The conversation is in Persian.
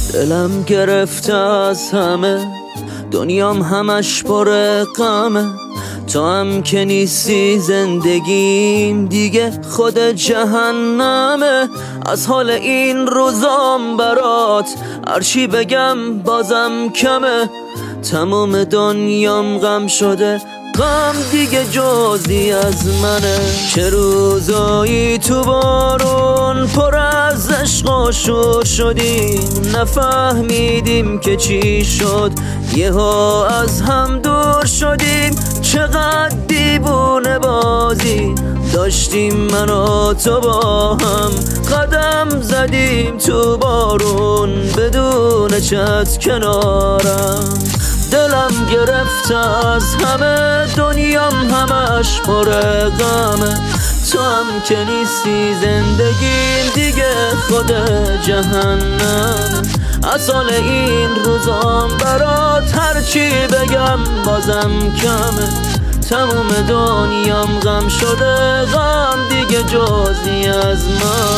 دلم گرفته از همه، دنیام همش پر غمه. تو هم که نیستی زندگیم دیگه خود جهنمه. از حال این روزام برات هرچی بگم بازم کمه. تمام دنیام غم شده، غم دیگه جزئی از منه. چه روزایی تو بارون پر از عشق و شور شدیم، نفهمیدیم که چی شد، یهو از هم دور شدیم. چقدر دیوونه بازی داشتیم من و تو با هم، قدم زدیم تو بارون بدون چت کنارم. دلم گرفته از همه، دنیام همش پر غمه. تو هم که نیستی زندگیم دیگه خود جهنم. از حال این روزام برات هرچی بگم بازم کمه. تموم دنیام غم شده، غم دیگه جزئی از من.